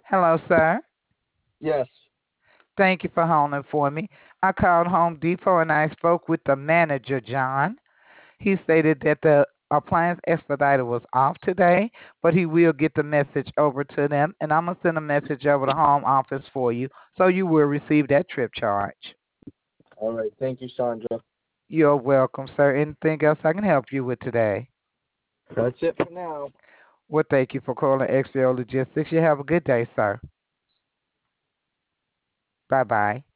Hello, sir. Yes. Thank you for holding for me. I called Home Depot and I spoke with the manager, John. He stated that the appliance expediter was off today, but he will get the message over to them, and I'm going to send a message over to home office for you so you will receive that trip charge. All right. Thank you, Sandra. You're welcome, sir. Anything else I can help you with today? That's it for now. Well, thank you for calling XPO Logistics. You have a good day, sir. Bye bye.